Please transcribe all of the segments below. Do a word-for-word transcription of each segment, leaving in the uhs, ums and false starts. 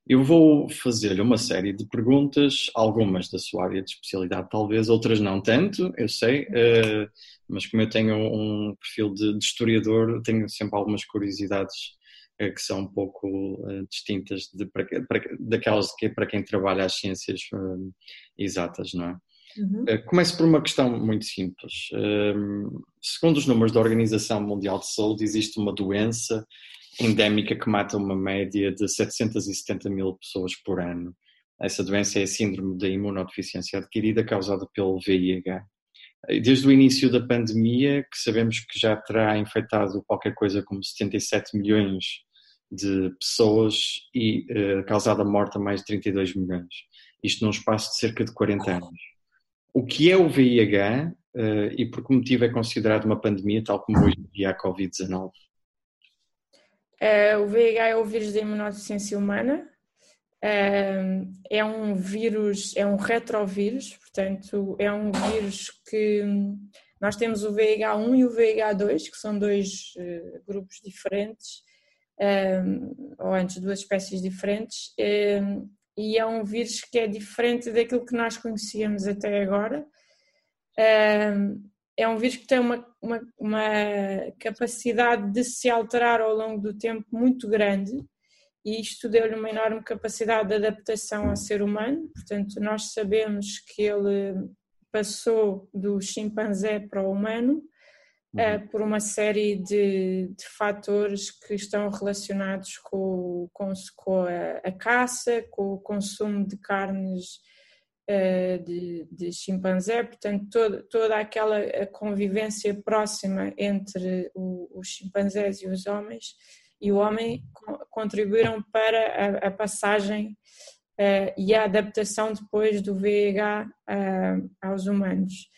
Eu vou fazer-lhe uma série de perguntas, algumas da sua área de especialidade, talvez, outras não tanto, eu sei, eh, mas como eu tenho um perfil de, de historiador, tenho sempre algumas curiosidades eh, que são um pouco eh, distintas de, para, para, daquelas que para quem trabalha as ciências eh, exatas, não é? Uhum. Eh, Começo por uma questão muito simples. Eh, Segundo os números da Organização Mundial de Saúde, existe uma doença endémica que mata uma média de setecentas e setenta mil pessoas por ano. Essa doença é a síndrome da imunodeficiência adquirida causada pelo V I H. Desde o início da pandemia, que sabemos que já terá infectado qualquer coisa como setenta e sete milhões de pessoas e uh, causado a morte a mais de trinta e dois milhões. Isto num espaço de cerca de quarenta anos. O que é o V I H uh, e por que motivo é considerado uma pandemia, tal como hoje em dia a covid dezanove? Uh, o V I H é o vírus da imunodeficiência humana. Uh, é um vírus, é um retrovírus, portanto, é um vírus que nós temos o V I H um e o V I H dois, que são dois uh, grupos diferentes, uh, ou antes, duas espécies diferentes, uh, e é um vírus que é diferente daquilo que nós conhecíamos até agora. Uh, É um vírus que tem uma, uma, uma capacidade de se alterar ao longo do tempo muito grande, e isto deu-lhe uma enorme capacidade de adaptação ao ser humano. Portanto, nós sabemos que ele passou do chimpanzé para o humano uhum. uh, por uma série de, de fatores que estão relacionados com, com, com a, a caça, com o consumo de carnes De, de chimpanzé, portanto toda, toda aquela convivência próxima entre o, os chimpanzés e os homens e o homem contribuíram para a, a passagem uh, e a adaptação depois do V I H uh, aos humanos.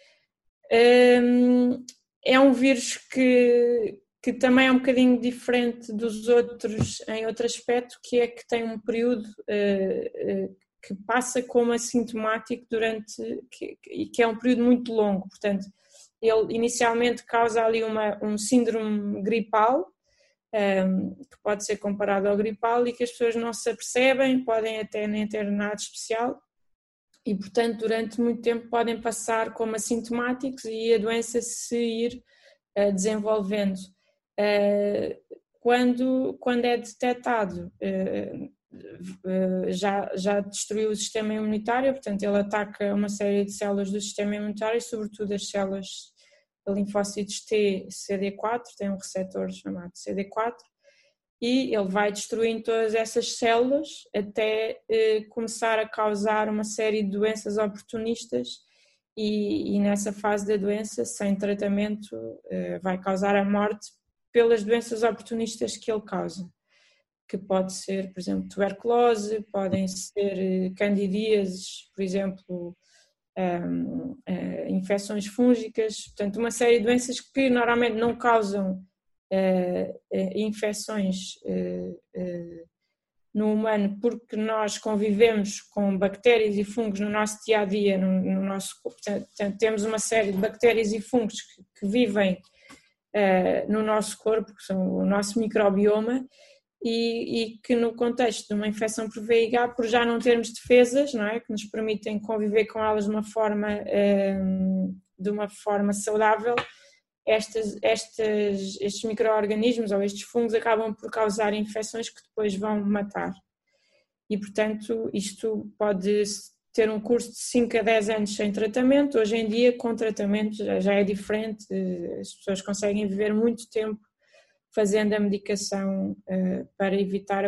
Um, é um vírus que, que também é um bocadinho diferente dos outros em outro aspecto, que é que tem um período uh, uh, que passa como assintomático durante, que, que é um período muito longo. Portanto, ele inicialmente causa ali uma, um síndrome gripal, um, que pode ser comparado ao gripal e que as pessoas não se apercebem, podem até nem ter nada especial e, portanto, durante muito tempo podem passar como assintomáticos e a doença se ir uh, desenvolvendo. Uh, quando, quando é detectado, uh, Já, já destruiu o sistema imunitário, portanto ele ataca uma série de células do sistema imunitário, sobretudo as células linfócitos T C D quatro, tem um receptor chamado C D quatro, e ele vai destruindo todas essas células até eh, começar a causar uma série de doenças oportunistas e, e nessa fase da doença, sem tratamento, eh, vai causar a morte pelas doenças oportunistas que ele causa, que pode ser, por exemplo, tuberculose, podem ser candidíases, por exemplo, um, uh, infecções fúngicas, portanto, uma série de doenças que normalmente não causam uh, uh, infecções uh, uh, no humano, porque nós convivemos com bactérias e fungos no nosso dia-a-dia, no, no nosso corpo. Portanto, temos uma série de bactérias e fungos que, que vivem uh, no nosso corpo, que são o nosso microbioma, E, e que no contexto de uma infecção por V I H, por já não termos defesas, não é, que nos permitem conviver com elas de uma forma, um, de uma forma saudável, estas, estas, estes micro-organismos ou estes fungos acabam por causar infecções que depois vão matar. E, portanto, isto pode ter um curso de cinco a dez anos sem tratamento. Hoje em dia, com tratamento já, já é diferente, as pessoas conseguem viver muito tempo fazendo a medicação uh, para evitar a,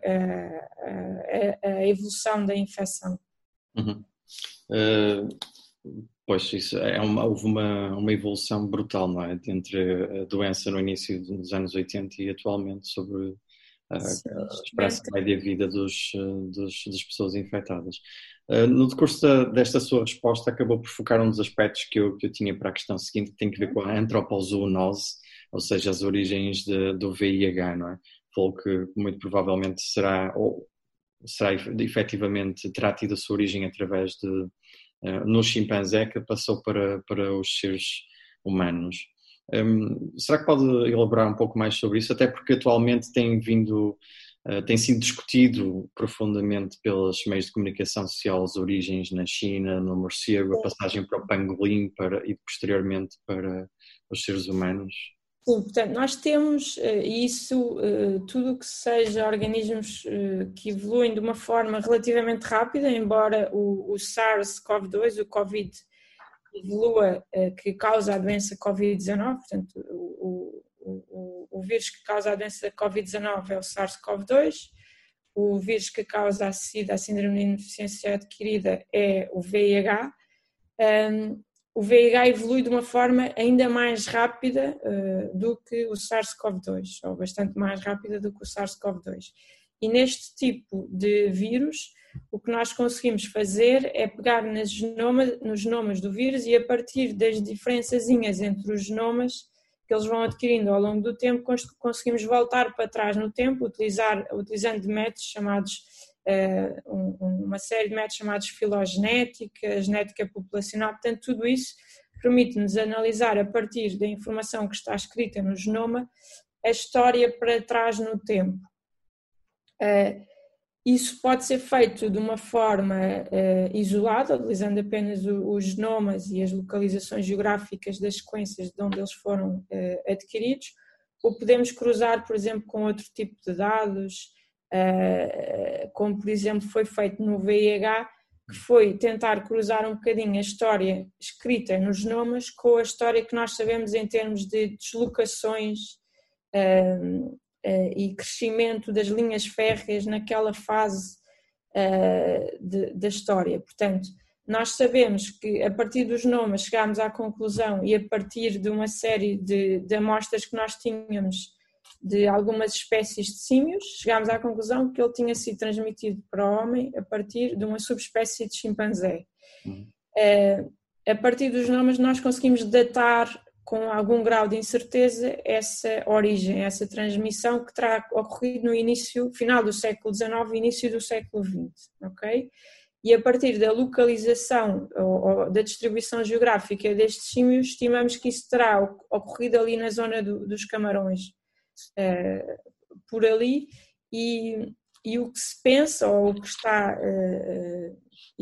a, a evolução da infecção. Uhum. Uh, pois, isso é uma, houve uma, uma evolução brutal, não é? Entre a doença no início dos anos oitenta e atualmente sobre uh, a esperança média de vida dos, dos, das pessoas infectadas. Uh, no decurso da, desta sua resposta, acabou por focar um dos aspectos que eu, que eu tinha para a questão seguinte, que tem que ver com a antropozoonose, ou seja, as origens de, do V I H, não é? Falou que muito provavelmente será, ou será efetivamente, terá tido a sua origem através de, uh, no chimpanzé, que passou para, para os seres humanos. Um, será que pode elaborar um pouco mais sobre isso? Até porque atualmente tem vindo Uh, tem sido discutido profundamente pelos meios de comunicação social as origens na China, no morcego, a passagem para o pangolim para, e posteriormente para os seres humanos. Sim, portanto, nós temos uh, isso, uh, tudo o que seja organismos uh, que evoluem de uma forma relativamente rápida, embora o, o SARS-CoV dois, o Covid, evolua, uh, que causa a doença covid dezenove, portanto, o, o, o vírus que causa a doença covid dezenove é o SARS-CoV dois, o vírus que causa a SIDA, a síndrome de imunodeficiência adquirida, é o V I H. Um, o V I H evolui de uma forma ainda mais rápida uh, do que o SARS-CoV dois, ou bastante mais rápida do que o SARS-CoV dois. E neste tipo de vírus, o que nós conseguimos fazer é pegar nas genoma, nos genomas do vírus e a partir das diferençazinhas entre os genomas que eles vão adquirindo ao longo do tempo, conseguimos voltar para trás no tempo, utilizar, utilizando métodos chamados, uh, um, uma série de métodos chamados filogenética, genética populacional. Portanto, tudo isso permite-nos analisar a partir da informação que está escrita no genoma a história para trás no tempo. Uh, Isso pode ser feito de uma forma uh, isolada, utilizando apenas o, os genomas e as localizações geográficas das sequências de onde eles foram uh, adquiridos, ou podemos cruzar, por exemplo, com outro tipo de dados, uh, como por exemplo foi feito no V I H, que foi tentar cruzar um bocadinho a história escrita nos genomas com a história que nós sabemos em termos de deslocações uh, Uh, e crescimento das linhas férreas naquela fase uh, de, da história. Portanto, nós sabemos que a partir dos genomas chegámos à conclusão e a partir de uma série de, de amostras que nós tínhamos de algumas espécies de símios, chegámos à conclusão que ele tinha sido transmitido para o homem a partir de uma subespécie de chimpanzé. Uhum. Uh, a partir dos genomas nós conseguimos datar com algum grau de incerteza essa origem, essa transmissão que terá ocorrido no início, final do século dezenove, início do século vinte, ok? E a partir da localização ou, ou da distribuição geográfica destes símios, estimamos que isso terá ocorrido ali na zona do, dos Camarões, uh, por ali, e, e o que se pensa, ou o que está, uh,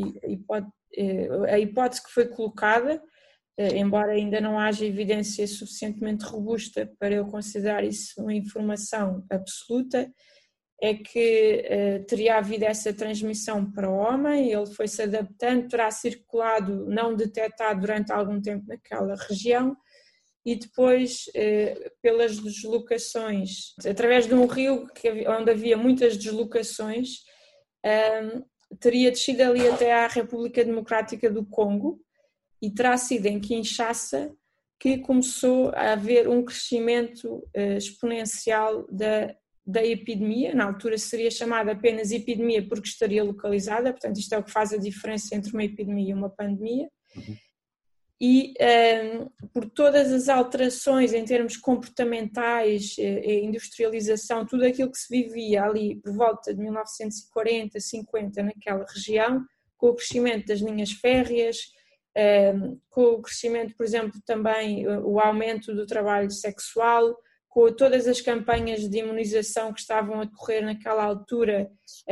uh, a hipótese que foi colocada, embora ainda não haja evidência suficientemente robusta para eu considerar isso uma informação absoluta, é que uh, teria havido essa transmissão para o homem, ele foi-se adaptando, terá circulado não detectado durante algum tempo naquela região e depois, uh, pelas deslocações, através de um rio que, onde havia muitas deslocações, um, teria descido ali até à República Democrática do Congo, e terá sido em Kinshasa que começou a haver um crescimento uh, exponencial da, da epidemia. Na altura seria chamada apenas epidemia porque estaria localizada, portanto isto é o que faz a diferença entre uma epidemia e uma pandemia. Uhum. E um, por todas as alterações em termos comportamentais, uh, industrialização, tudo aquilo que se vivia ali por volta de mil novecentos e quarenta, cinquenta naquela região, com o crescimento das linhas férreas, Um, com o crescimento, por exemplo, também o aumento do trabalho sexual, com todas as campanhas de imunização que estavam a decorrer naquela altura,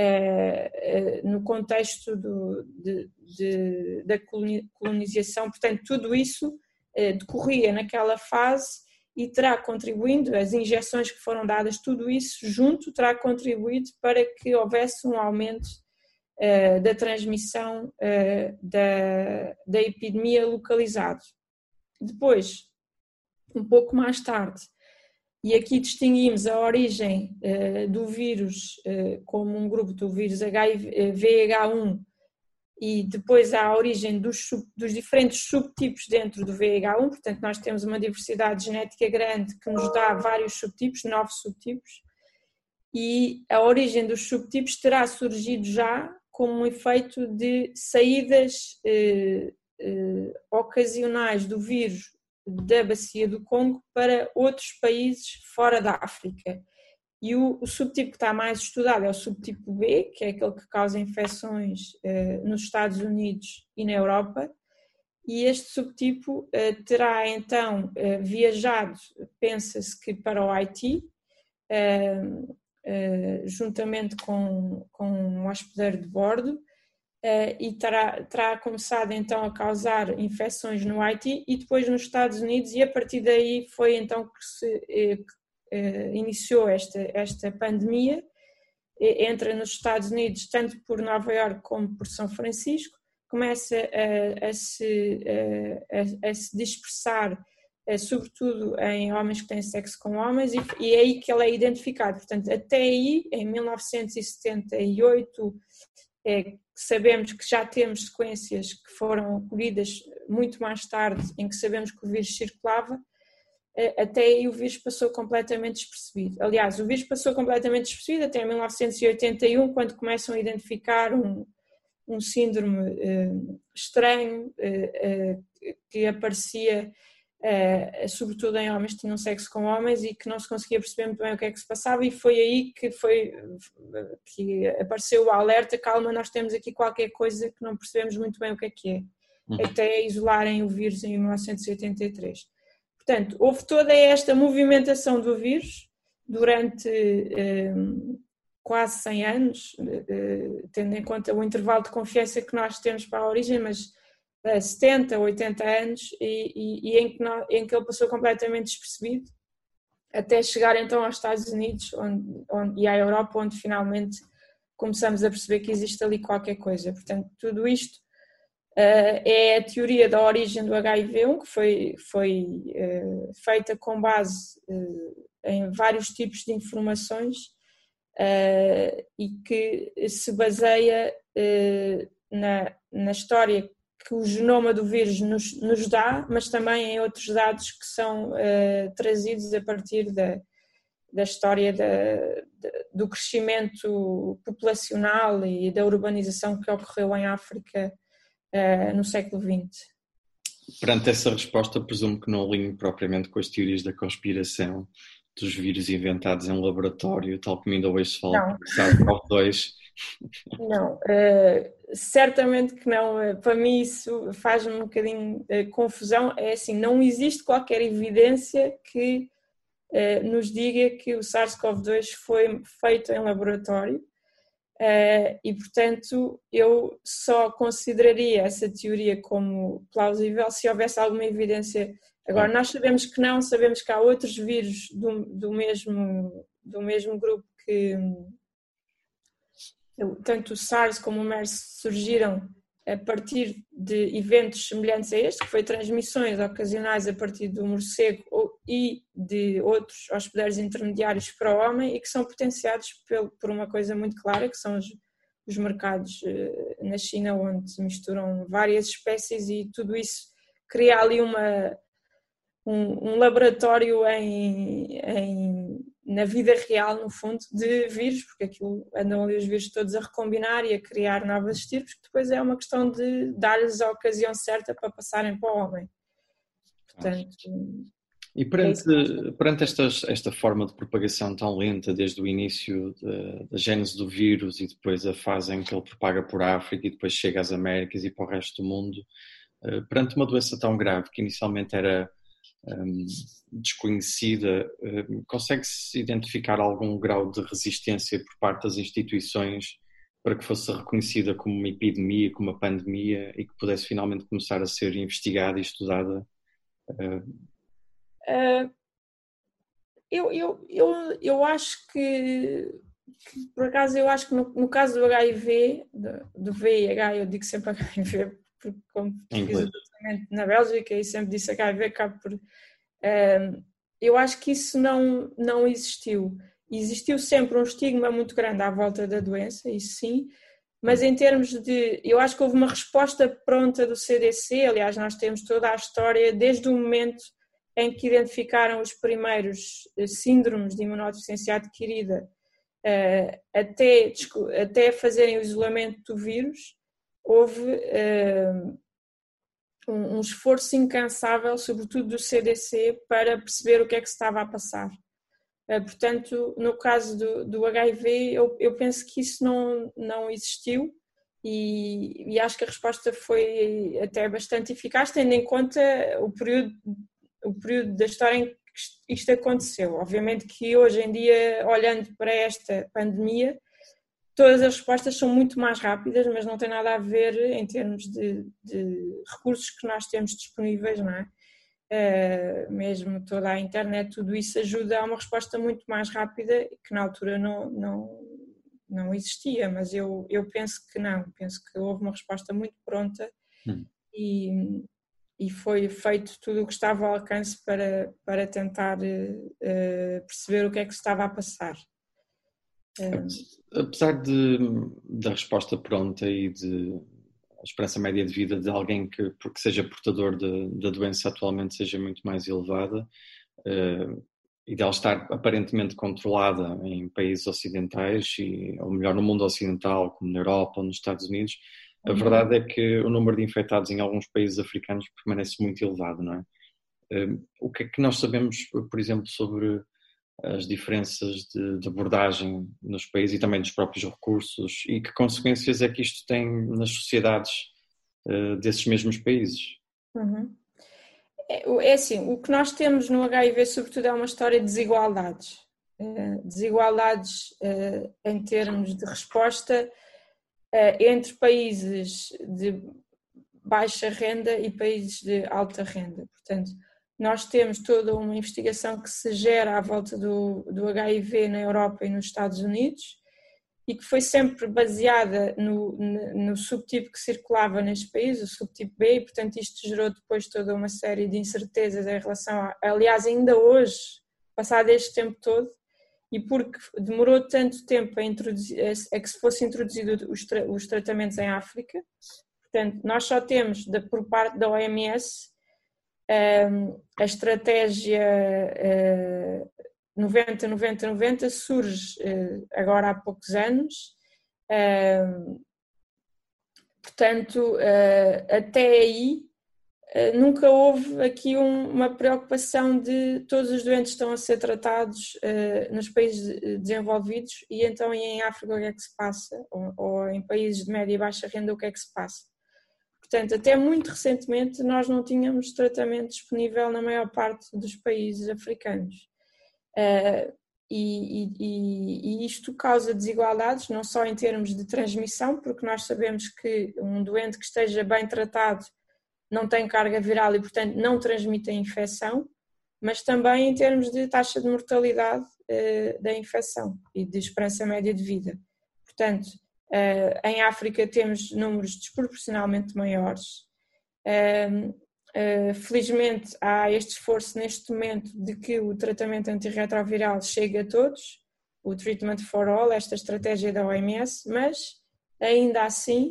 uh, uh, no contexto do, de, de, da colonização, portanto, tudo isso uh, decorria naquela fase e terá contribuído, as injeções que foram dadas, tudo isso junto terá contribuído para que houvesse um aumento Uh, da transmissão uh, da, da epidemia localizado. Depois, um pouco mais tarde, e aqui distinguimos a origem uh, do vírus uh, como um grupo do vírus V H um e depois há a origem dos, sub, dos diferentes subtipos dentro do V H um, portanto nós temos uma diversidade genética grande que nos dá vários subtipos, nove subtipos, e a origem dos subtipos terá surgido já como um efeito de saídas eh, eh, ocasionais do vírus da bacia do Congo para outros países fora da África. E o, o subtipo que está mais estudado é o subtipo B, que é aquele que causa infecções eh, nos Estados Unidos e na Europa, e este subtipo eh, terá então eh, viajado, pensa-se que para o Haiti, eh, uh, juntamente com, com um hospedeiro de bordo, uh, e terá, terá começado então a causar infecções no Haiti e depois nos Estados Unidos, e a partir daí foi então que se eh, eh, iniciou esta, esta pandemia. Entra nos Estados Unidos tanto por Nova Iorque como por São Francisco, começa a, a, se, a, a se dispersar, sobretudo em homens que têm sexo com homens, e, e é aí que ele é identificado. Portanto, até aí, em mil novecentos e setenta e oito, é, sabemos que já temos sequências que foram colhidas muito mais tarde, em que sabemos que o vírus circulava. Até aí o vírus passou completamente despercebido. Aliás, o vírus passou completamente despercebido até em mil novecentos e oitenta e um, quando começam a identificar um, um síndrome uh, estranho uh, uh, que aparecia uh, sobretudo em homens que tinham sexo com homens e que não se conseguia perceber muito bem o que é que se passava, e foi aí que, foi, que apareceu o alerta: calma, nós temos aqui qualquer coisa que não percebemos muito bem o que é que é, uhum. Até isolarem o vírus em mil novecentos e oitenta e três. Portanto, houve toda esta movimentação do vírus durante eh, quase cem anos, eh, tendo em conta o intervalo de confiança que nós temos para a origem, mas eh, setenta, oitenta anos, e, e, e em, que nós, em que ele passou completamente despercebido, até chegar então aos Estados Unidos onde, onde, e à Europa, onde finalmente começamos a perceber que existe ali qualquer coisa. Portanto, tudo isto Uh, é a teoria da origem do agá i vê um, que foi, foi uh, feita com base uh, em vários tipos de informações uh, e que se baseia uh, na, na história que o genoma do vírus nos, nos dá, mas também em outros dados que são uh, trazidos a partir da, da história da, da, do crescimento populacional e da urbanização que ocorreu em África Uh, no século vinte. Perante essa resposta, presumo que não alinho propriamente com as teorias da conspiração dos vírus inventados em laboratório, tal como ainda hoje se fala do SARS CoV dois. Não, uh, certamente que não. Uh, para mim isso faz-me um bocadinho de confusão. É assim, não existe qualquer evidência que uh, nos diga que o SARS CoV dois foi feito em laboratório. Uh, e, portanto, eu só consideraria essa teoria como plausível se houvesse alguma evidência. Agora, nós sabemos que não, sabemos que há outros vírus do, do, mesmo, do mesmo grupo que tanto o SARS como o MERS surgiram a partir de eventos semelhantes a este, que foi transmissões ocasionais a partir do morcego e de outros hospedeiros intermediários para o homem, e que são potenciados por uma coisa muito clara, que são os, os mercados na China, onde se misturam várias espécies, e tudo isso cria ali uma, um, um laboratório em, em, na vida real, no fundo, de vírus, porque aquilo andam ali os vírus todos a recombinar e a criar novas estirpes, que depois é uma questão de dar-lhes a ocasião certa para passarem para o homem. Portanto, e perante, é perante estas, esta forma de propagação tão lenta, desde o início da, da gênese do vírus e depois a fase em que ele propaga por África e depois chega às Américas e para o resto do mundo, perante uma doença tão grave que inicialmente era Um, desconhecida, um, consegue-se identificar algum grau de resistência por parte das instituições para que fosse reconhecida como uma epidemia, como uma pandemia, e que pudesse finalmente começar a ser investigada e estudada? Uh... Uh, eu, eu, eu, eu acho que, que, por acaso, eu acho que no, no caso do agá i vê, do, do V I H, eu digo sempre agá i vê, porque como fiz o tratamento na Bélgica e sempre disse agá i vê, acabo por... Um, eu acho que isso não, não existiu. Existiu sempre um estigma muito grande à volta da doença, isso sim, mas em termos de... Eu acho que houve uma resposta pronta do C D C, aliás, nós temos toda a história, desde o momento em que identificaram os primeiros síndromes de imunodeficiência adquirida, uh, até, até fazerem o isolamento do vírus, houve uh, um, um esforço incansável, sobretudo do C D C, para perceber o que é que se estava a passar. Uh, portanto, no caso do, do agá i vê, eu, eu penso que isso não, não existiu, e, e acho que a resposta foi até bastante eficaz, tendo em conta o período, o período da história em, que isto aconteceu. Obviamente que hoje em dia, olhando para esta pandemia, todas as respostas são muito mais rápidas, mas não tem nada a ver em termos de, de recursos que nós temos disponíveis, não é? Uh, mesmo toda a internet, tudo isso ajuda a uma resposta muito mais rápida, que na altura não, não, não existia, mas eu, eu penso que não, penso que houve uma resposta muito pronta hum. e, e foi feito tudo o que estava ao alcance para, para tentar uh, perceber o que é que se estava a passar. Uh, Apesar de, da resposta pronta e de a esperança média de vida de alguém que, que seja portador da doença atualmente seja muito mais elevada uh, e dela estar aparentemente controlada em países ocidentais, e, ou melhor, no mundo ocidental, como na Europa ou nos Estados Unidos, a uhum. verdade é que o número de infectados em alguns países africanos permanece muito elevado, não é? Uh, o que é que nós sabemos, por exemplo, sobre as diferenças de, de abordagem nos países e também dos próprios recursos, e que consequências é que isto tem nas sociedades uh, desses mesmos países? Uhum. É, é assim, o que nós temos no H I V sobretudo é uma história de desigualdades, uh, desigualdades uh, em termos de resposta uh, entre países de baixa renda e países de alta renda. Portanto, nós temos toda uma investigação que se gera à volta do, do H I V na Europa e nos Estados Unidos e que foi sempre baseada no, no subtipo que circulava neste país, o subtipo B, e portanto isto gerou depois toda uma série de incertezas em relação a, aliás ainda hoje, passado este tempo todo, e porque demorou tanto tempo a, introduzir, a que se fosse introduzido os, tra, os tratamentos em África, portanto nós só temos da, por parte da O M S a estratégia noventa noventa noventa surge agora há poucos anos, portanto até aí nunca houve aqui uma preocupação de todos os doentes estão a ser tratados nos países desenvolvidos e então em África o que é que se passa, ou em países de média e baixa renda o que é que se passa. Portanto, até muito recentemente nós não tínhamos tratamento disponível na maior parte dos países africanos. Uh, e, e, e isto causa desigualdades, não só em termos de transmissão, porque nós sabemos que um doente que esteja bem tratado não tem carga viral e, portanto, não transmite a infecção, mas também em termos de taxa de mortalidade uh, da infecção e de esperança média de vida. Portanto, Uh, em África temos números desproporcionalmente maiores. Uh, uh, felizmente há este esforço neste momento de que o tratamento antirretroviral chegue a todos, o Treatment for All, esta estratégia da O M S, mas ainda assim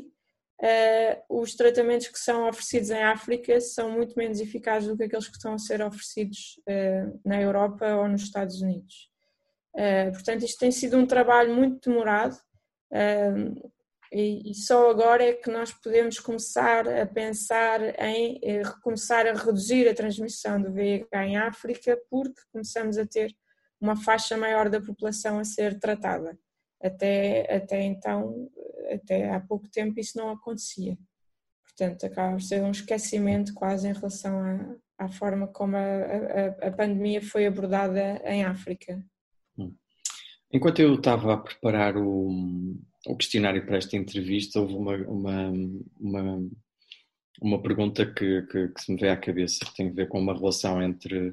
uh, os tratamentos que são oferecidos em África são muito menos eficazes do que aqueles que estão a ser oferecidos uh, na Europa ou nos Estados Unidos. Uh, portanto, isto tem sido um trabalho muito demorado. Um, e, e só agora é que nós podemos começar a pensar em eh, começar a reduzir a transmissão do V I H em África, porque começamos a ter uma faixa maior da população a ser tratada. Até, até então, até há pouco tempo isso não acontecia. Portanto, acaba por ser um esquecimento quase em relação à, à forma como a, a, a pandemia foi abordada em África. Hum. Enquanto eu estava a preparar o, o questionário para esta entrevista, houve uma, uma, uma, uma pergunta que, que, que se me veio à cabeça, que tem a ver com uma relação entre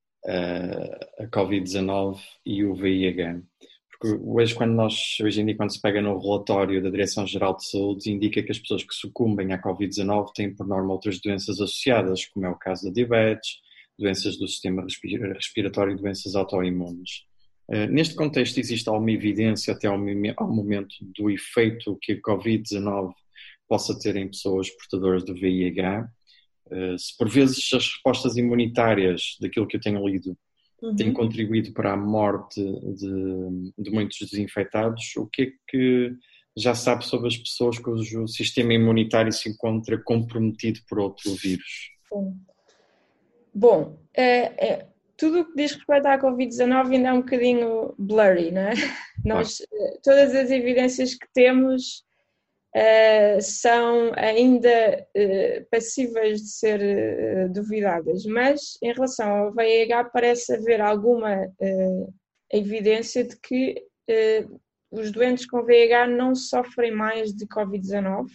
uh, a covid dezanove e o V I H. Porque hoje, quando nós, hoje em dia, quando se pega no relatório da Direção-Geral de Saúde, indica que as pessoas que sucumbem à covid dezanove têm, por norma, outras doenças associadas, como é o caso da diabetes, doenças do sistema respiratório e doenças autoimunes. Uh, neste contexto, existe alguma evidência até ao, ao momento do efeito que a covid dezanove possa ter em pessoas portadoras do V I H? Uh, se por vezes as respostas imunitárias, daquilo que eu tenho lido, uhum. têm contribuído para a morte de, de muitos desinfectados, o que é que já sabe sobre as pessoas cujo sistema imunitário se encontra comprometido por outro vírus? Bom, Bom é... é... Tudo o que diz respeito à covid dezanove ainda é um bocadinho blurry, não é? Nós, todas as evidências que temos uh, são ainda uh, passíveis de ser uh, duvidadas, mas em relação ao V I H parece haver alguma uh, evidência de que uh, os doentes com V I H não sofrem mais de covid dezanove,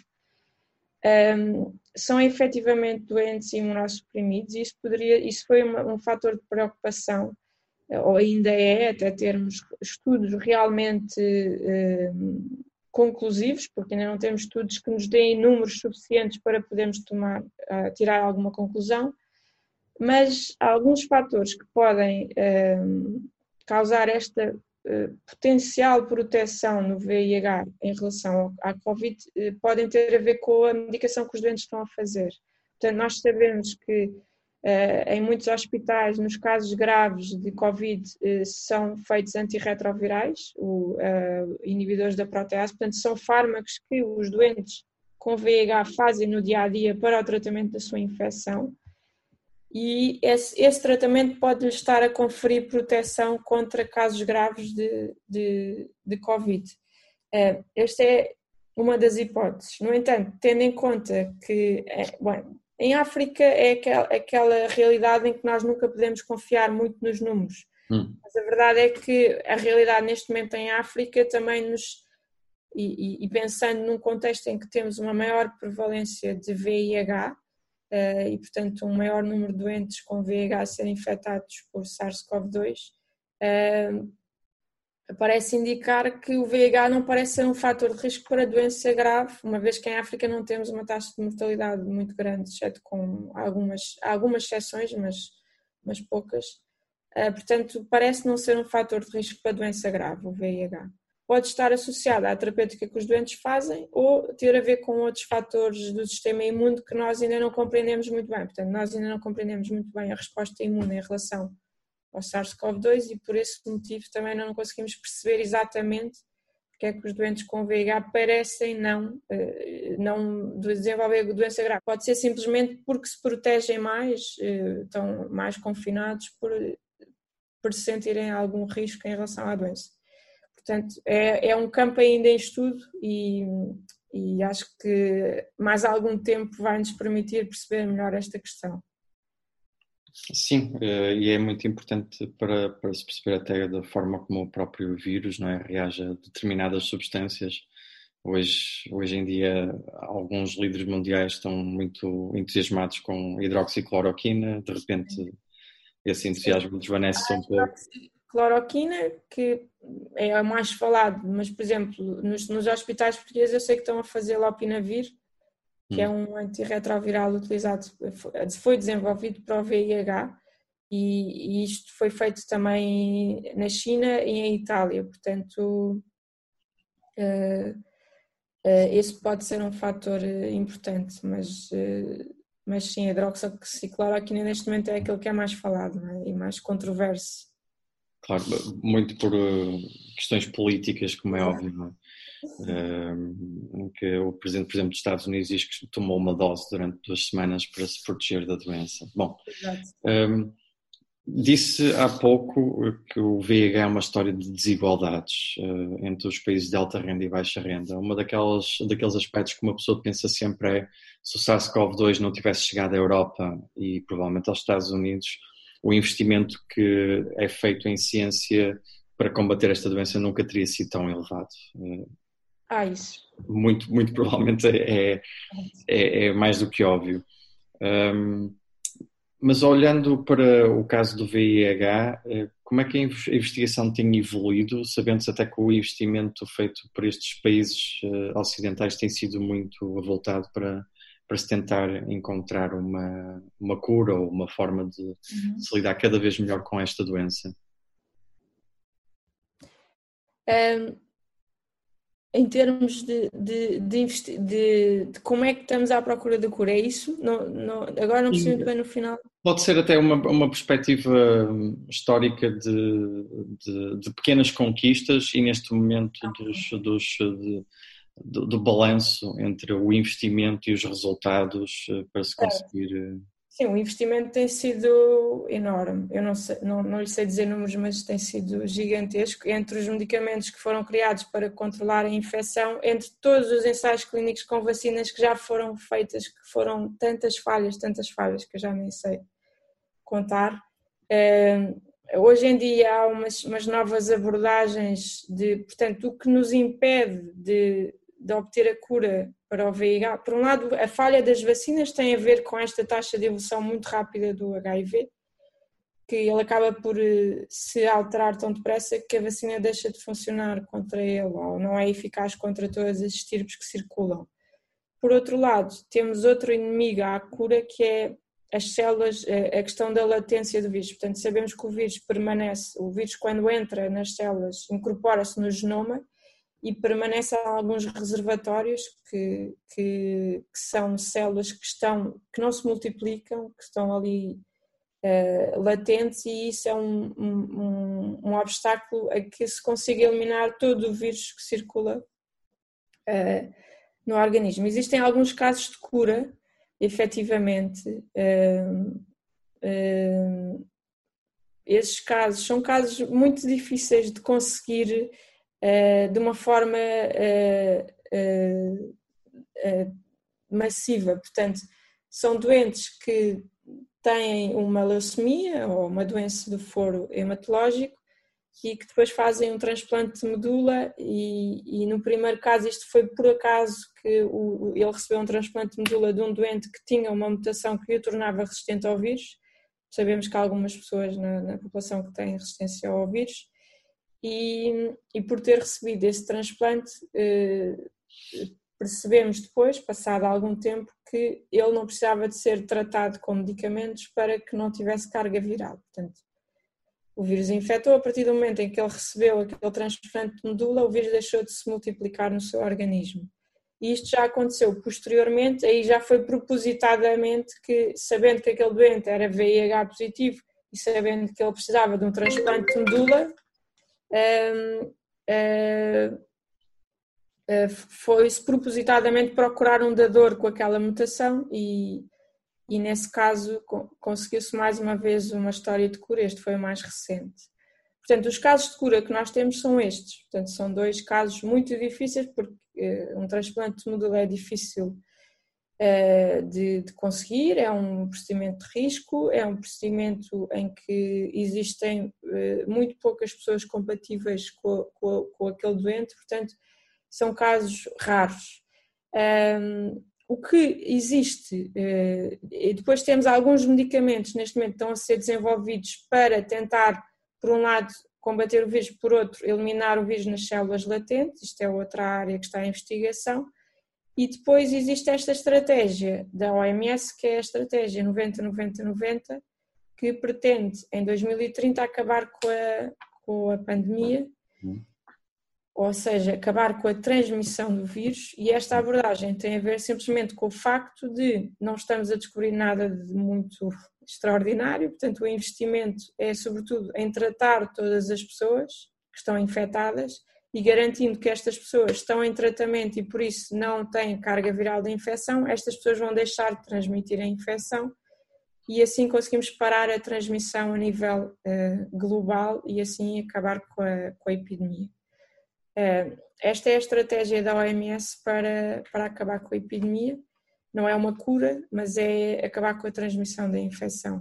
um, são efetivamente doentes imunossuprimidos e isso, poderia, isso foi uma, um fator de preocupação, ou ainda é, até termos estudos realmente um, conclusivos, porque ainda não temos estudos que nos deem números suficientes para podermos tomar, uh, tirar alguma conclusão, mas há alguns fatores que podem um, causar esta uh, potencial proteção no V I H em relação à Covid, uh, podem ter a ver com a medicação que os doentes estão a fazer. Portanto, nós sabemos que Uh, em muitos hospitais, nos casos graves de Covid, uh, são feitos antirretrovirais, o, uh, inibidores da protease, portanto são fármacos que os doentes com V I H fazem no dia-a-dia para o tratamento da sua infecção e esse, esse tratamento pode-lhes estar a conferir proteção contra casos graves de, de, de Covid. Uh, esta é uma das hipóteses. No entanto, tendo em conta que, é, bom, em África é aquela, aquela realidade em que nós nunca podemos confiar muito nos números. Hum. Mas a verdade é que a realidade neste momento em África também nos, e, e, e pensando num contexto em que temos uma maior prevalência de V I H uh, e portanto um maior número de doentes com V I H a serem infectados por SARS-CoV dois, uh, parece indicar que o V I H não parece ser um fator de risco para doença grave, uma vez que em África não temos uma taxa de mortalidade muito grande, exceto com algumas, algumas exceções, mas, mas poucas. Uh, portanto, parece não ser um fator de risco para doença grave, o V I H. Pode estar associado à terapêutica que os doentes fazem ou ter a ver com outros fatores do sistema imune que nós ainda não compreendemos muito bem. Portanto, nós ainda não compreendemos muito bem a resposta imune em relação ao SARS-CoV dois e por esse motivo também não conseguimos perceber exatamente porque é que os doentes com V I H parecem não, não desenvolver doença grave. Pode ser simplesmente porque se protegem mais, estão mais confinados por, por sentirem algum risco em relação à doença. Portanto, é, é um campo ainda em estudo e, e acho que mais algum tempo vai nos permitir perceber melhor esta questão. Sim, e é muito importante para, para se perceber até da forma como o próprio vírus, não é, reage a determinadas substâncias. Hoje, hoje em dia, alguns líderes mundiais estão muito entusiasmados com hidroxicloroquina, de repente esse entusiasmo desvanece um pouco. Cloroquina, que é o mais falado, mas, por exemplo, nos, nos hospitais portugueses eu sei que estão a fazer lopinavir, que é um antirretroviral utilizado, foi desenvolvido para o V I H e, e isto foi feito também na China e em Itália, portanto uh, uh, esse pode ser um fator importante, mas, uh, mas sim, a hidroxicloroquina neste momento é aquele que é mais falado, não é? E mais controverso. Claro, muito por uh, questões políticas, como é óbvio, não é? Uh, que o presidente, por exemplo, dos Estados Unidos diz que tomou uma dose durante duas semanas para se proteger da doença. Bom, um, disse há pouco que o V I H é uma história de desigualdades uh, entre os países de alta renda e baixa renda. Uma daquelas, daqueles aspectos que uma pessoa pensa sempre é se o SARS-CoV dois não tivesse chegado à Europa e provavelmente aos Estados Unidos, o investimento que é feito em ciência para combater esta doença nunca teria sido tão elevado. Uh, Ah, isso. Muito, muito provavelmente é, é, é mais do que óbvio. Um, mas olhando para o caso do V I H, como é que a investigação tem evoluído, sabendo-se até que o investimento feito por estes países ocidentais tem sido muito avultado para, para se tentar encontrar uma, uma cura ou uma forma de, uhum. de se lidar cada vez melhor com esta doença? Um... Em termos de, de, de, de, de como é que estamos à procura da cura, é isso? Não, não, agora não percebi muito bem no final. Pode ser até uma, uma perspectiva histórica de, de, de pequenas conquistas e neste momento dos, dos, de, do, do balanço entre o investimento e os resultados para se conseguir... Sim, o investimento tem sido enorme. Eu não, sei, não, não lhe sei dizer números, mas tem sido gigantesco. Entre os medicamentos que foram criados para controlar a infecção, entre todos os ensaios clínicos com vacinas que já foram feitas, que foram tantas falhas, tantas falhas, que eu já nem sei contar. Hoje em dia há umas, umas novas abordagens de, portanto, o que nos impede de, de obter a cura para o V I H. Por um lado, a falha das vacinas tem a ver com esta taxa de evolução muito rápida do H I V, que ele acaba por se alterar tão depressa que a vacina deixa de funcionar contra ele, ou não é eficaz contra todas as estirpes que circulam. Por outro lado, temos outro inimigo à cura, que é as células, a questão da latência do vírus. Portanto, sabemos que o vírus permanece, o vírus quando entra nas células incorpora-se no genoma e permanece a alguns reservatórios que, que, que são células que, estão, que não se multiplicam, que estão ali uh, latentes, e isso é um, um, um obstáculo a que se consiga eliminar todo o vírus que circula uh, no organismo. Existem alguns casos de cura, efetivamente. Uh, uh, esses casos são casos muito difíceis de conseguir uh, de uma forma uh, uh, uh, massiva. Portanto, são doentes que têm uma leucemia ou uma doença do foro hematológico e que depois fazem um transplante de medula, e, e no primeiro caso isto foi por acaso que o, ele recebeu um transplante de medula de um doente que tinha uma mutação que o tornava resistente ao vírus. Sabemos que há algumas pessoas na, na população que têm resistência ao vírus, e, e por ter recebido esse transplante eh, percebemos depois, passado algum tempo, que ele não precisava de ser tratado com medicamentos para que não tivesse carga viral. Portanto, o vírus infectou, a partir do momento em que ele recebeu aquele transplante de medula, o vírus deixou de se multiplicar no seu organismo. E isto já aconteceu posteriormente, aí já foi propositadamente que, sabendo que aquele doente era V I H positivo e sabendo que ele precisava de um transplante de medula, um, uh, uh, foi-se propositadamente procurar um dador com aquela mutação e E nesse caso conseguiu-se mais uma vez uma história de cura. Este foi o mais recente. Portanto, os casos de cura que nós temos são estes. Portanto, são dois casos muito difíceis, porque uh, um transplante de medula é difícil uh, de, de conseguir, é um procedimento de risco, é um procedimento em que existem uh, muito poucas pessoas compatíveis com, com, com aquele doente, portanto, são casos raros. Um, O que existe, e depois temos alguns medicamentos neste momento que estão a ser desenvolvidos para tentar, por um lado, combater o vírus, por outro, eliminar o vírus nas células latentes. Isto é outra área que está em investigação. E depois existe esta estratégia da O M S, que é a estratégia noventa noventa noventa, que pretende, em dois mil e trinta, acabar com a, com a pandemia. Ou seja, acabar com a transmissão do vírus, e esta abordagem tem a ver simplesmente com o facto de não estamos a descobrir nada de muito extraordinário. Portanto, o investimento é sobretudo em tratar todas as pessoas que estão infectadas e garantindo que estas pessoas estão em tratamento e por isso não têm carga viral de infecção. Estas pessoas vão deixar de transmitir a infecção e assim conseguimos parar a transmissão a nível uh, global e assim acabar com a, com a epidemia. Esta é a estratégia da O M S para, para acabar com a epidemia. Não é uma cura, mas é acabar com a transmissão da infecção.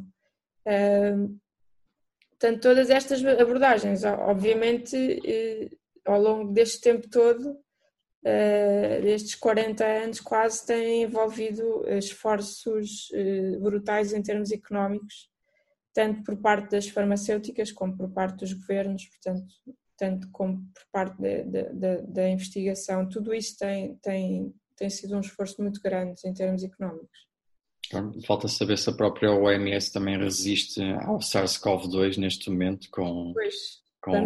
Portanto, todas estas abordagens, obviamente, ao longo deste tempo todo, destes quarenta anos quase, têm envolvido esforços brutais em termos económicos, tanto por parte das farmacêuticas como por parte dos governos, portanto, tanto como por parte da, da, da investigação. Tudo isso tem, tem, tem sido um esforço muito grande em termos económicos. Falta saber se a própria O M S também resiste ao SARS-CoV dois neste momento, com, pois, com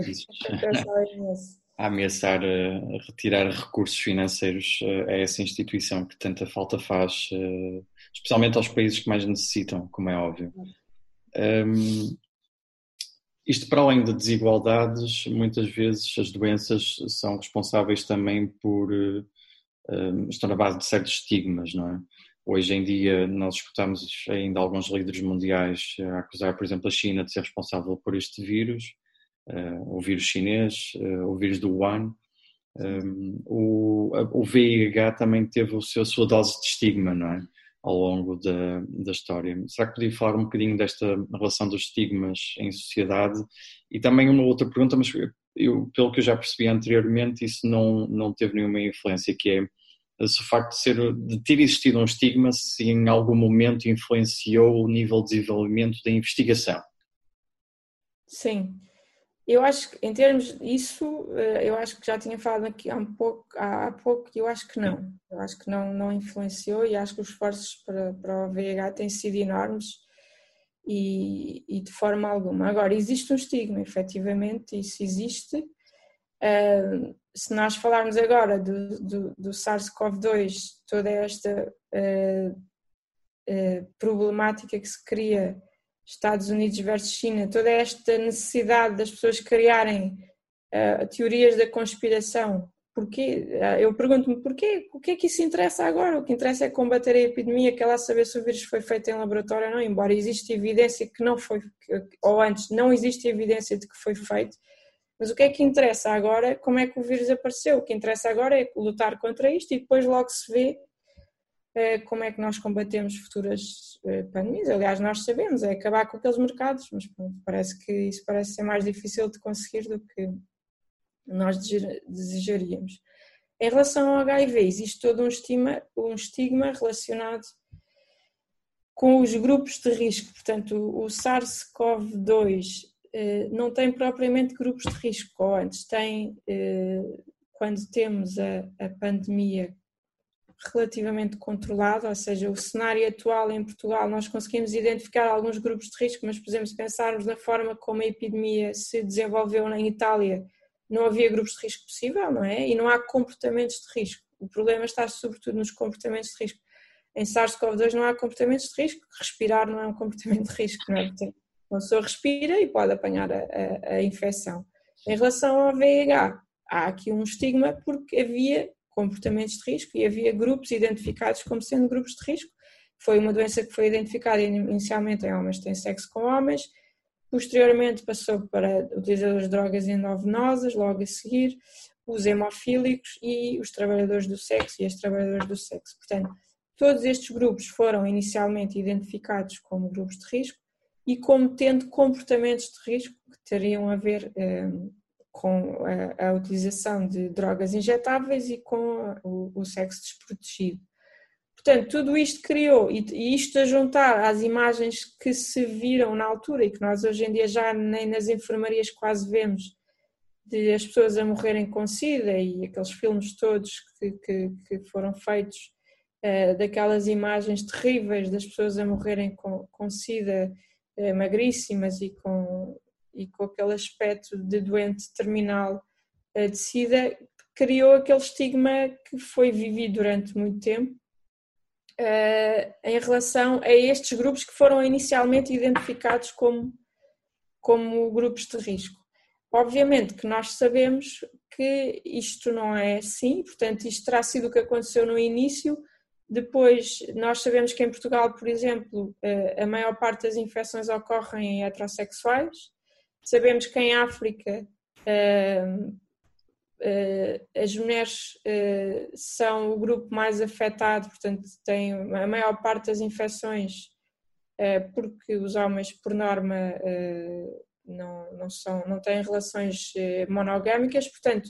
a ameaçar a retirar recursos financeiros a essa instituição que tanta falta faz, especialmente aos países que mais necessitam, como é óbvio. Um, Isto, para além de desigualdades, muitas vezes as doenças são responsáveis também por, uh, estão na base de certos estigmas, não é? hoje em dia nós escutamos ainda alguns líderes mundiais a acusar, por exemplo, a China de ser responsável por este vírus, uh, o vírus chinês, uh, o vírus do Wuhan. Um, o, o V I H também teve o seu, a sua dose de estigma, não é? Ao longo da, da história. Será que podia falar um bocadinho desta relação dos estigmas em sociedade? E também uma outra pergunta, mas eu, pelo que eu já percebi anteriormente, isso não, não teve nenhuma influência, que é se o facto de, ser, de ter existido um estigma, se em algum momento influenciou o nível de desenvolvimento da investigação. Sim. Eu acho que, em termos disso, eu acho que já tinha falado aqui há, um pouco, há pouco, e eu acho que não. Eu acho que não, não influenciou e acho que os esforços para, para o V I H têm sido enormes e, e de forma alguma. Agora, existe um estigma, efetivamente, isso existe. Uh, se nós falarmos agora do, do, do SARS-CoV dois, toda esta uh, uh, problemática que se cria, Estados Unidos versus China, toda esta necessidade das pessoas criarem uh, teorias da conspiração, porquê? Uh, eu pergunto-me porquê? O que é que isso interessa agora? O que interessa é combater a epidemia, que é lá saber se o vírus foi feito em laboratório ou não, embora exista evidência que não foi, ou antes não existe evidência de que foi feito, mas o que é que interessa agora? Como é que o vírus apareceu? O que interessa agora é lutar contra isto e depois logo se vê como é que nós combatemos futuras pandemias. Aliás, nós sabemos, é acabar com aqueles mercados, mas parece que isso parece ser mais difícil de conseguir do que nós desejaríamos. Em relação ao H I V, existe todo um estigma, um estigma relacionado com os grupos de risco. Portanto, o SARS-CoV dois não tem propriamente grupos de risco, ou antes tem, quando temos a, a pandemia relativamente controlado, ou seja, o cenário atual em Portugal, nós conseguimos identificar alguns grupos de risco, mas, por exemplo, se pensarmos na forma como a epidemia se desenvolveu na Itália, não havia grupos de risco possível, não é? E não há comportamentos de risco. O problema está sobretudo nos comportamentos de risco. Em SARS-CoV dois não há comportamentos de risco, respirar não é um comportamento de risco, não é? Portanto, a pessoa respira e pode apanhar a, a, a infecção. Em relação ao V I H, há aqui um estigma porque havia comportamentos de risco e havia grupos identificados como sendo grupos de risco. Foi uma doença que foi identificada inicialmente em homens que têm sexo com homens, posteriormente passou para utilizadores de drogas endovenosas, logo a seguir, os hemofílicos e os trabalhadores do sexo e as trabalhadoras do sexo. Portanto, todos estes grupos foram inicialmente identificados como grupos de risco e como tendo comportamentos de risco que teriam a ver um, com a, a utilização de drogas injetáveis e com o, o sexo desprotegido. Portanto, tudo isto criou, e, e isto a juntar às imagens que se viram na altura e que nós hoje em dia já nem nas enfermarias quase vemos, de as pessoas a morrerem com SIDA e aqueles filmes todos que, que, que foram feitos, uh, daquelas imagens terríveis das pessoas a morrerem com, com SIDA, uh, magríssimas e com, e com aquele aspecto de doente terminal uh, de SIDA, criou aquele estigma que foi vivido durante muito tempo uh, em relação a estes grupos que foram inicialmente identificados como, como grupos de risco. Obviamente que nós sabemos que isto não é assim, portanto isto terá sido o que aconteceu no início. Depois nós sabemos que em Portugal, por exemplo, a maior parte das infecções ocorrem em heterossexuais. Sabemos que em África as mulheres são o grupo mais afetado, portanto têm a maior parte das infecções, porque os homens por norma Não, não, são, não têm relações monogâmicas, portanto,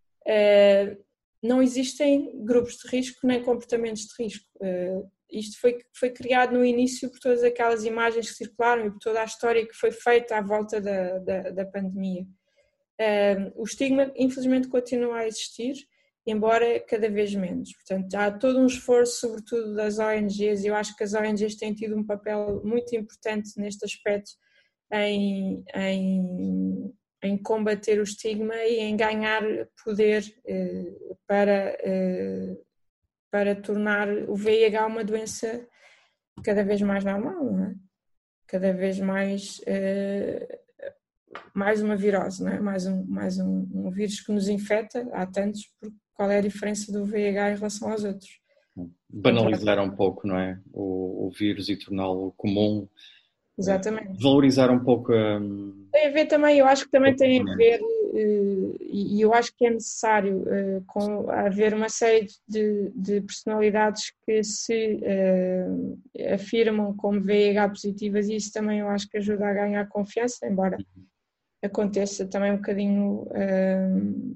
não existem grupos de risco nem comportamentos de risco. Isto foi, foi criado no início por todas aquelas imagens que circularam e por toda a história que foi feita à volta da, da, da pandemia. O estigma, infelizmente, continua a existir, embora cada vez menos. Portanto, há todo um esforço, sobretudo das O N Gs, e eu acho que as O N Gs têm tido um papel muito importante neste aspecto, Em, em, em combater o estigma e em ganhar poder eh, para, eh, para tornar o V I H uma doença cada vez mais normal, não é? Cada vez mais, eh, mais uma virose, não é? Mais, um, mais um, um vírus que nos infecta, há tantos, qual é a diferença do V I H em relação aos outros? Banalizar um pouco, não é? O, o vírus e torná-lo comum. Exatamente. Valorizar um pouco a... Tem a ver também, eu acho que também tem a ver, e eu acho que é necessário com, haver uma série de, de personalidades que se uh, afirmam como V I H positivas, e isso também eu acho que ajuda a ganhar confiança, embora aconteça também um bocadinho uh,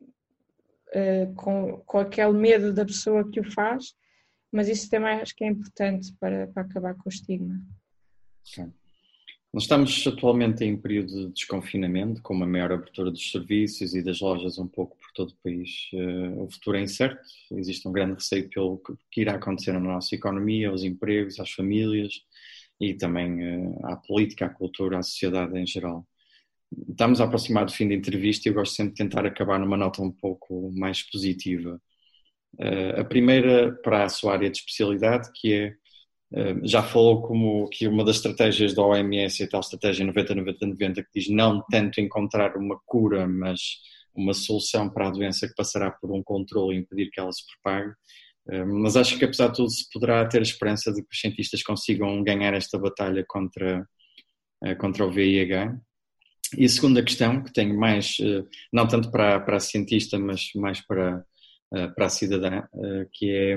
uh, com, com aquele medo da pessoa que o faz, mas isso também acho que é importante para, para acabar com o estigma. Okay. Nós estamos atualmente em período de desconfinamento, com uma maior abertura dos serviços e das lojas um pouco por todo o país. Uh, o futuro é incerto, existe um grande receio pelo que irá acontecer na nossa economia, aos empregos, às famílias e também uh, à política, à cultura, à sociedade em geral. Estamos a aproximar do fim da entrevista e eu gosto sempre de tentar acabar numa nota um pouco mais positiva. Uh, a primeira para a sua área de especialidade, que é já falou como que uma das estratégias da O M S é a tal estratégia noventa noventa noventa, que diz não tanto encontrar uma cura, mas uma solução para a doença que passará por um controle e impedir que ela se propague. Mas acho que apesar de tudo se poderá ter a esperança de que os cientistas consigam ganhar esta batalha contra, contra o V I H. E a segunda questão, que tenho mais, não tanto para, para a cientista, mas mais para, para a cidadã, que é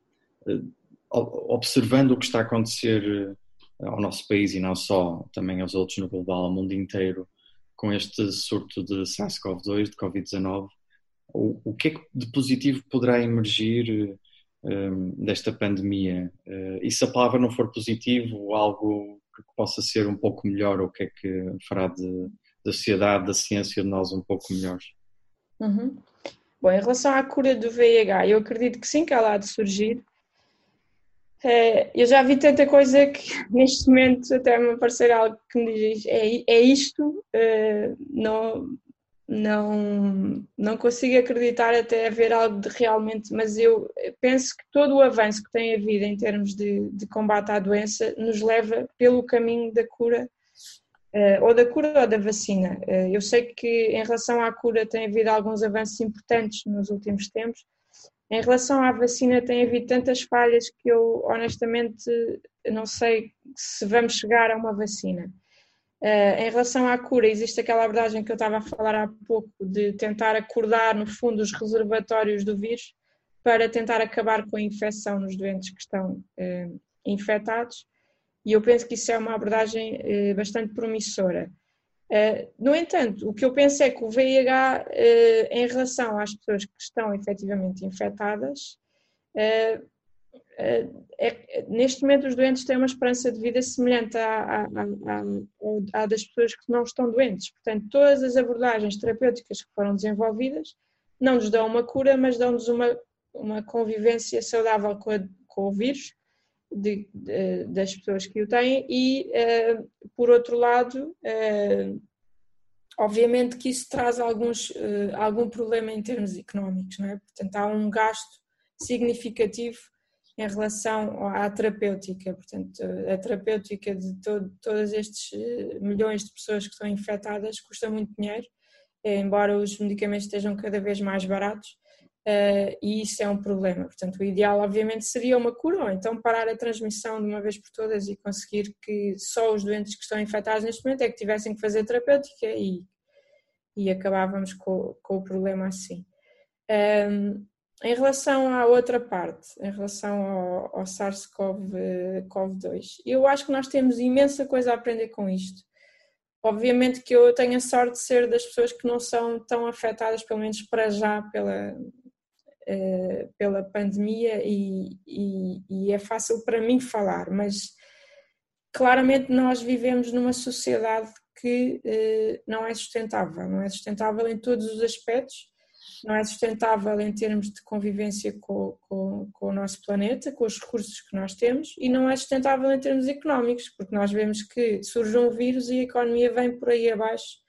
observando o que está a acontecer ao nosso país e não só, também aos outros no global, ao mundo inteiro, com este surto de SARS-CoV dois, de covid dezanove, o, o que é que de positivo poderá emergir um, desta pandemia? Uh, e se a palavra não for positivo, algo que possa ser um pouco melhor, o que é que fará de, da sociedade, da ciência, de nós um pouco melhores? Uhum. Bom, em relação à cura do V I H, eu acredito que sim, que ela há de surgir. Eu já vi tanta coisa que neste momento até me aparecer algo que me diz é, é isto, não, não, não consigo acreditar até haver algo de realmente, mas eu penso que todo o avanço que tem havido em termos de, de combate à doença nos leva pelo caminho da cura, ou da cura ou da vacina. Eu sei que em relação à cura tem havido alguns avanços importantes nos últimos tempos. Em relação à vacina tem havido tantas falhas que eu honestamente não sei se vamos chegar a uma vacina. Uh, em relação à cura, existe aquela abordagem que eu estava a falar há pouco de tentar acordar no fundo os reservatórios do vírus para tentar acabar com a infecção nos doentes que estão uh, infectados, e eu penso que isso é uma abordagem uh, bastante promissora. Uh, no entanto, o que eu penso é que o V I H, uh, em relação às pessoas que estão efetivamente infectadas, uh, uh, é, neste momento os doentes têm uma esperança de vida semelhante à, à, à, à das pessoas que não estão doentes. Portanto, todas as abordagens terapêuticas que foram desenvolvidas não nos dão uma cura, mas dão-nos uma, uma convivência saudável com, a, com o vírus, De, de, das pessoas que o têm e, uh, por outro lado, uh, obviamente que isso traz alguns, uh, algum problema em termos económicos, não é? Portanto, há um gasto significativo em relação à terapêutica. Portanto, a terapêutica de todo, todos estes milhões de pessoas que estão infectadas custa muito dinheiro, embora os medicamentos estejam cada vez mais baratos. Uh, e isso é um problema. Portanto, o ideal obviamente seria uma cura, ou então parar a transmissão de uma vez por todas e conseguir que só os doentes que estão infectados neste momento é que tivessem que fazer terapêutica e, e acabávamos com, com o problema assim. Um, em relação à outra parte, em relação ao, ao SARS-CoV dois, eu acho que nós temos imensa coisa a aprender com isto. Obviamente que eu tenho a sorte de ser das pessoas que não são tão afetadas, pelo menos para já, pela Uh, pela pandemia e, e, e é fácil para mim falar, mas claramente nós vivemos numa sociedade que uh, não é sustentável, não é sustentável em todos os aspectos, não é sustentável em termos de convivência com, com, com o nosso planeta, com os recursos que nós temos, e não é sustentável em termos económicos, porque nós vemos que surge um vírus e a economia vem por aí abaixo.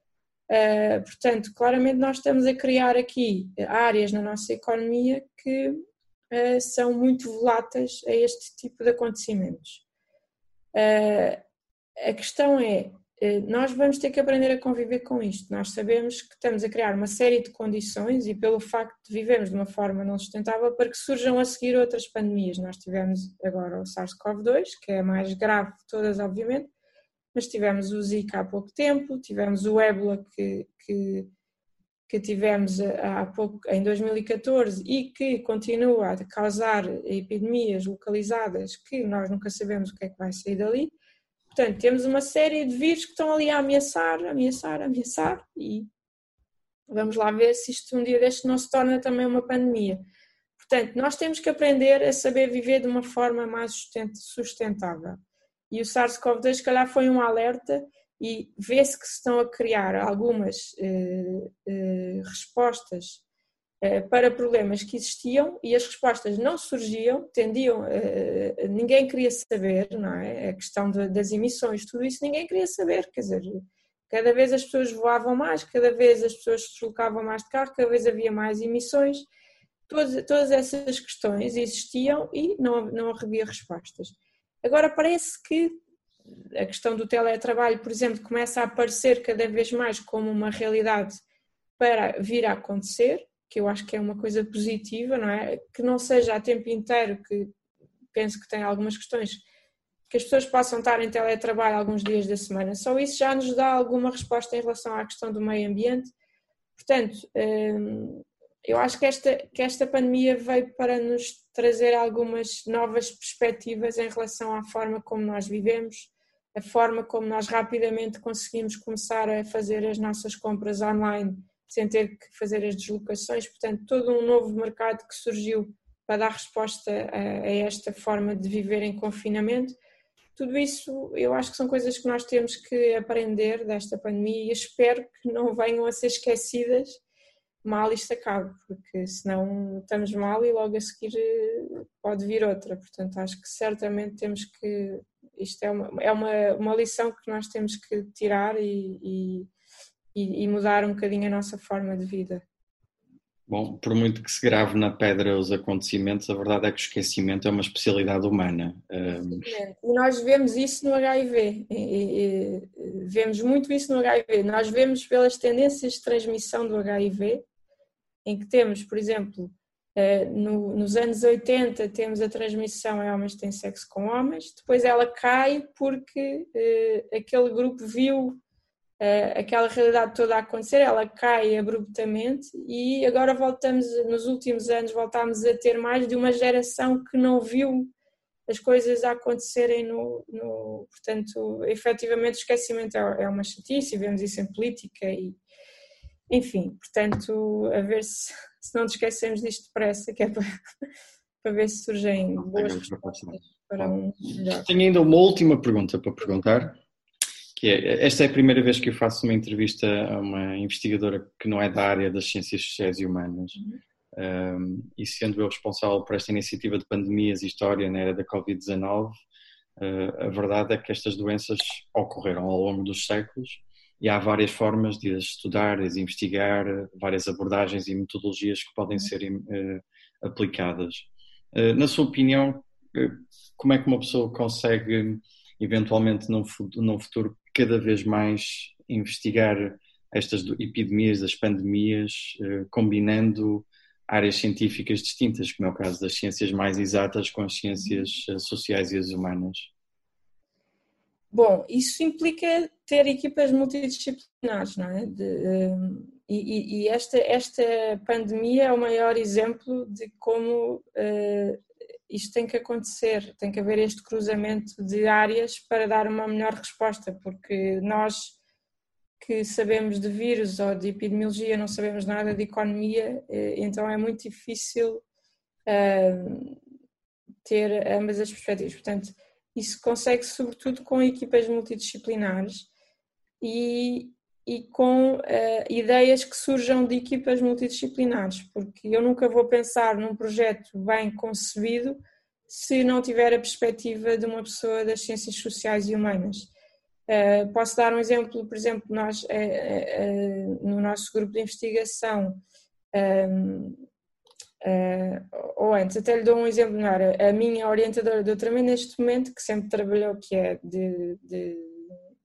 Uh, portanto, claramente nós estamos a criar aqui áreas na nossa economia que uh, são muito voláteis a este tipo de acontecimentos. Uh, a questão é, nós vamos ter que aprender a conviver com isto. Nós sabemos que estamos a criar uma série de condições e pelo facto de vivermos de uma forma não sustentável para que surjam a seguir outras pandemias. Nós tivemos agora o SARS-CoV dois, que é a mais grave de todas, obviamente, mas tivemos o Zika há pouco tempo, tivemos o ébola que, que, que tivemos há pouco, em dois mil e catorze e que continua a causar epidemias localizadas que nós nunca sabemos o que é que vai sair dali. Portanto, temos uma série de vírus que estão ali a ameaçar, ameaçar, ameaçar e vamos lá ver se isto um dia deste não se torna também uma pandemia. Portanto, nós temos que aprender a saber viver de uma forma mais sustentável. E o SARS-CoV dois, se calhar, foi um alerta e vê-se que se estão a criar algumas eh, eh, respostas eh, para problemas que existiam e as respostas não surgiam, tendiam, eh, ninguém queria saber, não é? A questão de, das emissões, tudo isso ninguém queria saber, quer dizer, cada vez as pessoas voavam mais, cada vez as pessoas se deslocavam mais de carro, cada vez havia mais emissões, todas, todas essas questões existiam e não, não havia respostas. Agora parece que a questão do teletrabalho, por exemplo, começa a aparecer cada vez mais como uma realidade para vir a acontecer, que eu acho que é uma coisa positiva, não é? Que não seja a tempo inteiro, que penso que tem algumas questões, que as pessoas possam estar em teletrabalho alguns dias da semana. Só isso já nos dá alguma resposta em relação à questão do meio ambiente. Portanto, eu acho que esta, que esta pandemia veio para nos trazer algumas novas perspectivas em relação à forma como nós vivemos, a forma como nós rapidamente conseguimos começar a fazer as nossas compras online sem ter que fazer as deslocações, portanto todo um novo mercado que surgiu para dar resposta a, a esta forma de viver em confinamento. Tudo isso eu acho que são coisas que nós temos que aprender desta pandemia e espero que não venham a ser esquecidas mal isto acabe, porque senão estamos mal e logo a seguir pode vir outra, portanto acho que certamente temos que, isto é uma, é uma, uma lição que nós temos que tirar e, e, e mudar um bocadinho a nossa forma de vida. Bom, por muito que se grave na pedra os acontecimentos, a verdade é que o esquecimento é uma especialidade humana. Um... E nós vemos isso no H I V, e, e, vemos muito isso no H I V, nós vemos pelas tendências de transmissão do H I V, em que temos, por exemplo, no, nos anos oitenta temos a transmissão em homens que têm sexo com homens, depois ela cai porque uh, aquele grupo viu uh, aquela realidade toda a acontecer, ela cai abruptamente e agora voltamos, nos últimos anos voltamos a ter mais de uma geração que não viu as coisas a acontecerem no, no portanto, efetivamente o esquecimento é, é uma chatice, vemos isso em política e enfim, portanto, a ver se, se não nos esquecemos disto depressa, que é para, para ver se surgem boas respostas para um melhor. Tenho ainda uma última pergunta para perguntar, que é, esta é a primeira vez que eu faço uma entrevista a uma investigadora que não é da área das ciências sociais e humanas, uhum. um, e sendo eu responsável por esta iniciativa de pandemias e história na era da covid dezanove, uh, a verdade é que estas doenças ocorreram ao longo dos séculos, e há várias formas de as estudar, de as investigar, várias abordagens e metodologias que podem ser uh, aplicadas. Uh, na sua opinião, uh, como é que uma pessoa consegue, eventualmente, num futuro, num futuro cada vez mais investigar estas epidemias, das pandemias, uh, combinando áreas científicas distintas, como é o caso das ciências mais exatas com as ciências uh, sociais e as humanas? Bom, isso implica ter equipas multidisciplinares, não é? De, um, e, e esta, esta pandemia é o maior exemplo de como uh, isto tem que acontecer, tem que haver este cruzamento de áreas para dar uma melhor resposta, porque nós que sabemos de vírus ou de epidemiologia não sabemos nada de economia, então é muito difícil uh, ter ambas as perspectivas, portanto isso consegue-se sobretudo com equipas multidisciplinares e, e com uh, ideias que surjam de equipas multidisciplinares, porque eu nunca vou pensar num projeto bem concebido se não tiver a perspectiva de uma pessoa das ciências sociais e humanas. Uh, posso dar um exemplo, por exemplo, nós uh, uh, no nosso grupo de investigação, um, Uh, ou antes, até lhe dou um exemplo melhor, a minha orientadora de doutoramento neste momento, que sempre trabalhou, que é de, de,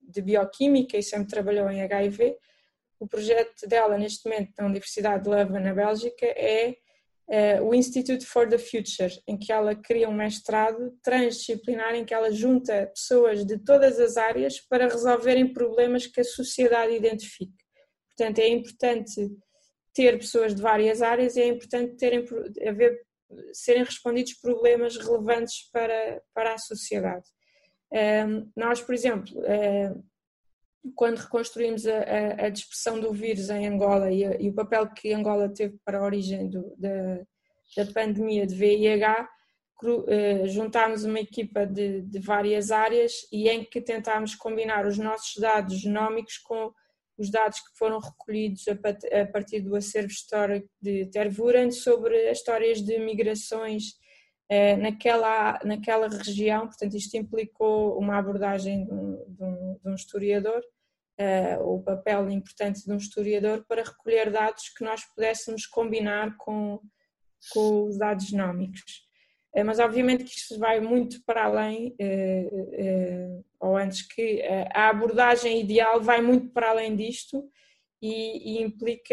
de bioquímica e sempre trabalhou em H I V. O projeto dela, neste momento, na Universidade de Leuven, na Bélgica, é uh, o Institute for the Future, em que ela cria um mestrado transdisciplinar em que ela junta pessoas de todas as áreas para resolverem problemas que a sociedade identifique. Portanto, é importante ter pessoas de várias áreas e é importante terem, haver, serem respondidos problemas relevantes para, para a sociedade. Um, nós, por exemplo, um, quando reconstruímos a, a, a dispersão do vírus em Angola e, a, e o papel que Angola teve para a origem do, da, da pandemia de V I H, uh, juntámos uma equipa de, de várias áreas e em que tentámos combinar os nossos dados genómicos com os dados que foram recolhidos a partir do acervo histórico de Tervuren sobre as histórias de migrações eh, naquela, naquela região. Portanto, isto implicou uma abordagem de um, de um, de um historiador, eh, o papel importante de um historiador para recolher dados que nós pudéssemos combinar com, com os dados genómicos. Mas obviamente que isto vai muito para além, ou antes que a abordagem ideal vai muito para além disto e, e implica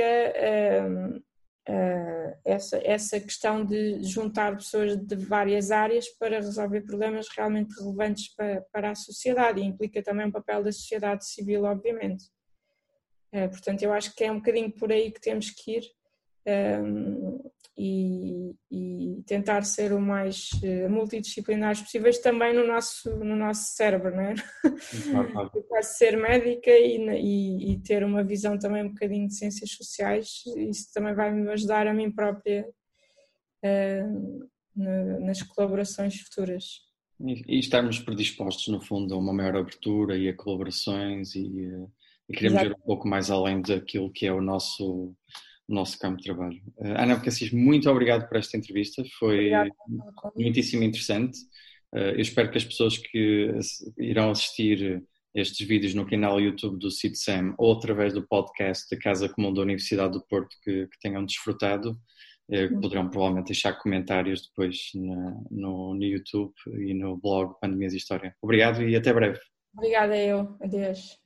essa, essa questão de juntar pessoas de várias áreas para resolver problemas realmente relevantes para, para a sociedade e implica também o papel da sociedade civil, obviamente. Portanto, eu acho que é um bocadinho por aí que temos que ir. Um, e, e tentar ser o mais multidisciplinares possíveis também no nosso, no nosso cérebro, não é? Claro. Eu quase ser médica e, e, e ter uma visão também um bocadinho de ciências sociais, isso também vai me ajudar a mim própria uh, nas colaborações futuras. E, e estarmos predispostos, no fundo, a uma maior abertura e a colaborações e, e queremos Exato. Ir um pouco mais além daquilo que é o nosso... o nosso campo de trabalho. Uh, Ana Abcacis, muito obrigado por esta entrevista, foi muitíssimo interessante. Uh, eu espero que as pessoas que irão assistir estes vídeos no canal YouTube do CITSEM ou através do podcast da Casa Comum da Universidade do Porto que, que tenham desfrutado, uh, poderão provavelmente deixar comentários depois na, no, no YouTube e no blog Pandemias e História. Obrigado e até breve. Obrigada eu, adeus.